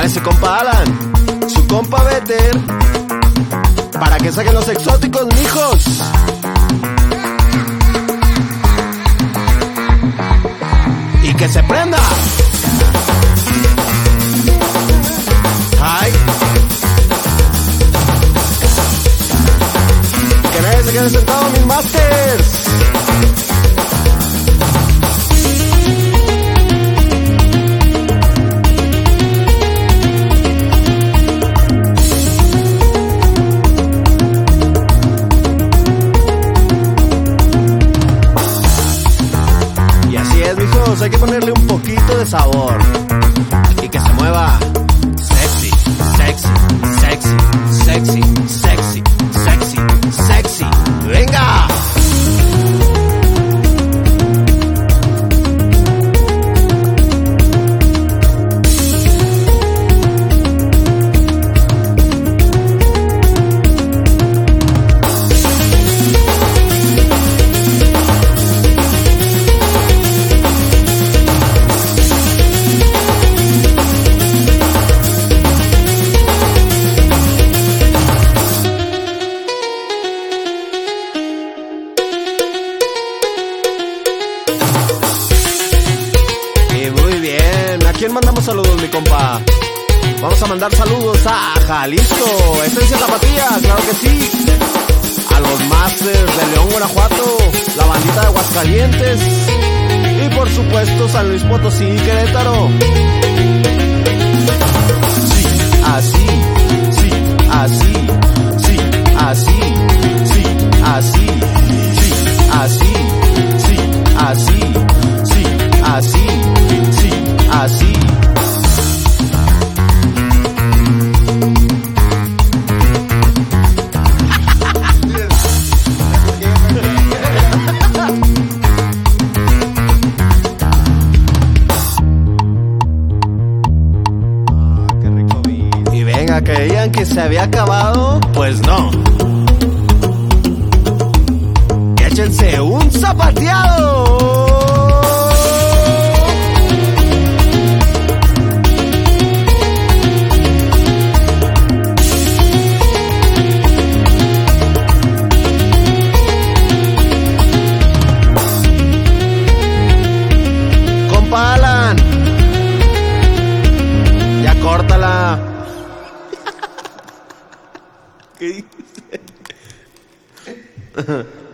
ese compa Alan, su compa Better, para que saquen los exóticos, mijos. Y que se prenda. Ay. Que nadie se quede sentado, mis masters. Hay que ponerle un poquito de sabor y que se mueva sexy, sexy, sexy, sexy, sexy, sexy, sexy. ¡Venga! ¿A quién mandamos saludos, mi compa? Vamos a mandar saludos a Jalisco, Esencia Zapatilla, claro que sí. A los Masters de León, Guanajuato, la bandita de Aguascalientes y por supuesto San Luis Potosí y Querétaro. Sí, así, sí, así, sí, así, sí, así, sí, así, sí, así, sí, así, sí, así. Qué rico beat. Y venga, creían que se había acabado, pues no. Échense un zapateado. Alan, ya córtala. ¿Qué dices?